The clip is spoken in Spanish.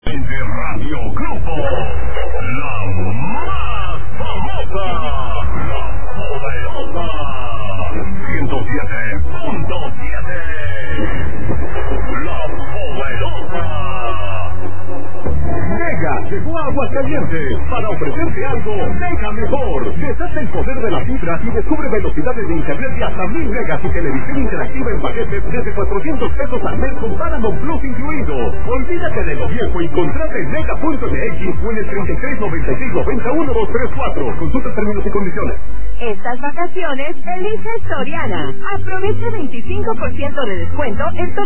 De Radio Grupo, la más famosa, la poderosa, 107.7, la poderosa. Mega llegó a Aguascalientes para ofrecerte algo mega mejor. Desata el poder de la fibra y descubre velocidades de internet de hasta 1000 megas y televisión interactiva en paquetes desde 400 pesos al mes con Paramount Plus incluido. Olvídate de lo viejo y contrata en mega.mx o en el 3396901234. Consulta términos y condiciones. Estas vacaciones elige Soriana. Aprovecha 25% de descuento en